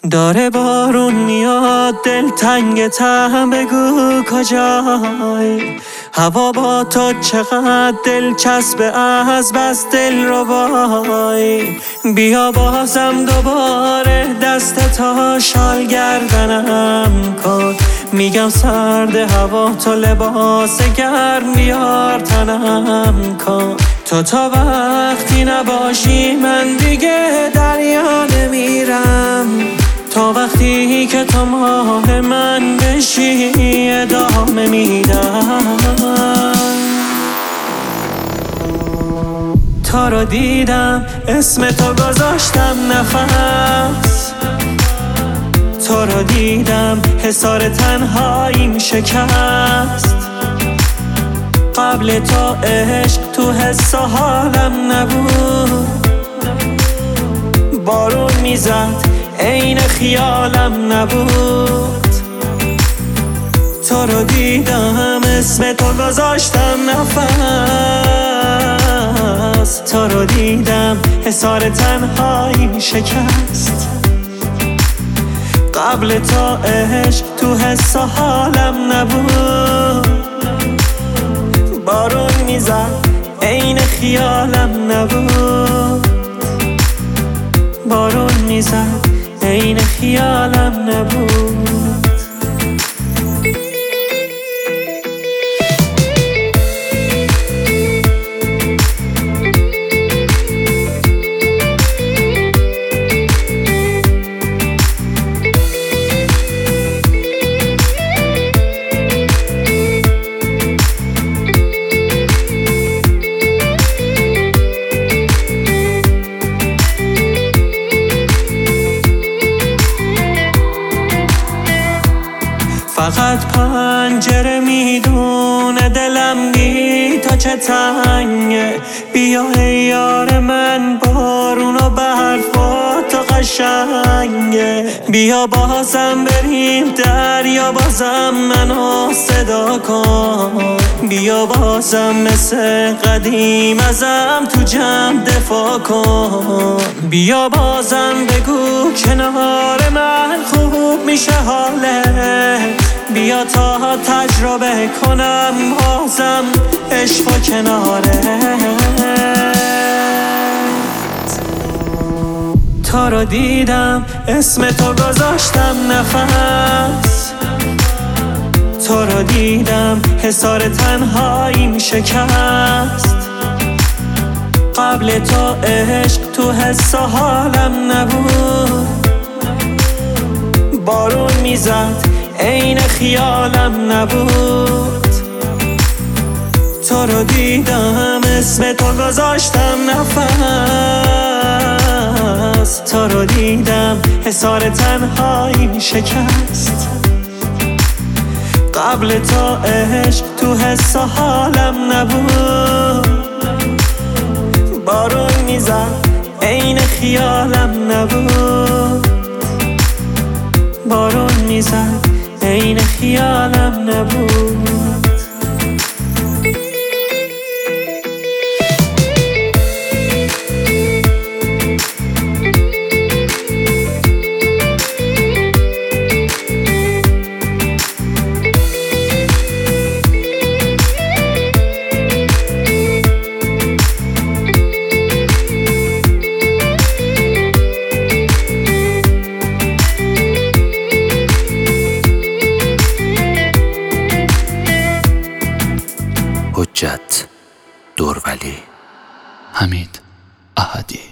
داره بارون میاد دلتنگ تم، بگو کجای؟ هوا با تو چقدر دلچسبه، از بس دل رو بای. بیا بازم دوباره دست تا شال گردنم کن. میگم سرد هوا تو لباس گرم بیار تنم کن. تو تا وقتی نباشی من دیگه دریا نمیرم. تا وقتی که تو ماه من بشی ادامه میدم. تا رو دیدم اسم تو گذاشتم نفس. تو رو دیدم حصار تنهاییم شکست. قبل تو عشق تو حس و حالم نبود. بارون میزد عین خیالم نبود. تو رو دیدم اسم تو گذاشتم نفس. تو رو دیدم حصار تنهایی شکست. قبل تو عشق تو حس و حالم نبود. بارون میزد عین خیالم نبود. بارون میزد عین خیالم نبود. فقط پنجره میدونه دلم بی تا چه تنگه. بیا ای یار من بارون و برف با تو قشنگه. بیا بازم بریم دریا، بازم منو صدا کن. بیا بازم مثل قدیم ازم تو جمع دفاع کن. بیا بازم بگو کنار من خوب میشه حالت. بیا تا تجربه کنم بازم عشق و کنارت. تا رو دیدم اسم تو گذاشتم نفس. تو رو دیدم حصار تنهاییم شکست. قبل تو عشق تو حس و حالم نبود. بارون میزد عین خیالم نبود. تو رو دیدم اسم تو گذاشتم نفس. تو رو دیدم حصار تنهایی شکست. قبل تو عشق تو حس و حالم نبود. بارون میزد عین خیالم نبود. بارون میزد عین خیالم نبود. حجت دورولی. حمید احدی.